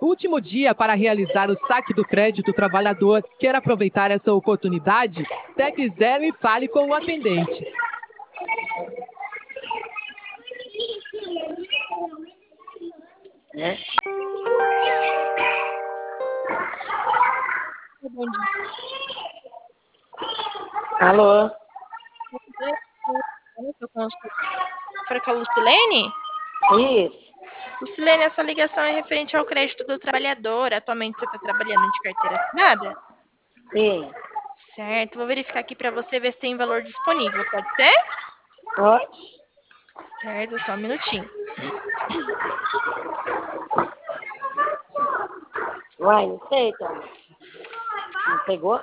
Último dia para realizar o saque do crédito trabalhador. Quer aproveitar essa oportunidade? Pegue 0 e fale com o atendente. Bom dia. Alô? Para com a Lucilene? Isso. Lucilene, essa ligação é referente ao crédito do trabalhador. Atualmente você está trabalhando de carteira assinada? Sim. Certo, vou verificar aqui para você ver se tem valor disponível, pode ser? Pode? Certo, só um minutinho. Uai, não sei, então. Não pegou?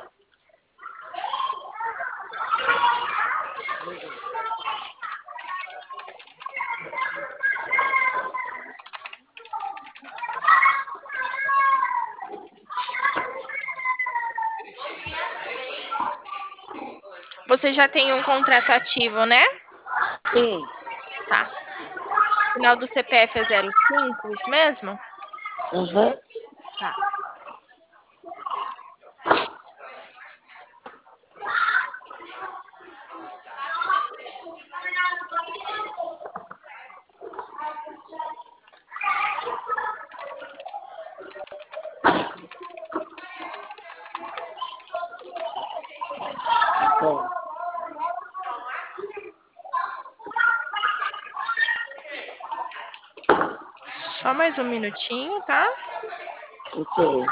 Você já tem um contrato ativo, né? Sim. Tá. O final do CPF é 05, isso mesmo? Uhum. Tá. Sim. Só mais um minutinho, tá? Ok.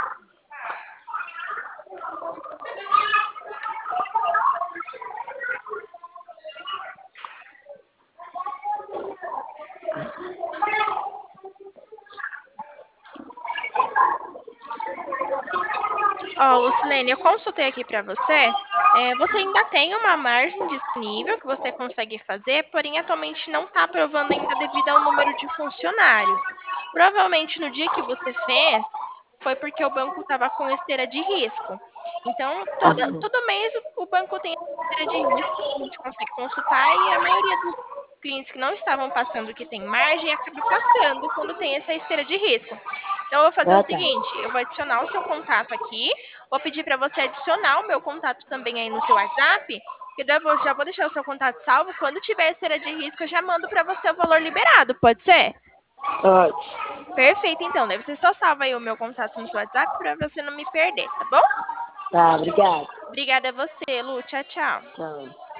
Ó, Lucilene, eu consultei aqui para você. Você ainda tem uma margem disponível que você consegue fazer, porém atualmente não está aprovando ainda devido ao número de funcionários. Provavelmente no dia que você fez, foi porque o banco estava com esteira de risco. Então, todo mês o banco tem esteira de risco, a gente consegue consultar e a maioria dos clientes que não estavam passando que tem margem acaba passando quando tem essa esteira de risco. Então, eu vou fazer o Ah, tá. seguinte: eu vou adicionar o seu contato aqui. Vou pedir para você adicionar o meu contato também aí no seu WhatsApp, que daí eu já vou deixar o seu contato salvo. Quando tiver esteira de risco, eu já mando para você o valor liberado, pode ser? Pode. Perfeito, então. Deve ser só salva aí o meu contato no seu WhatsApp para você não me perder, tá bom? Tá, obrigado. Obrigada a você, Lu. Tchau, tchau. Tchau.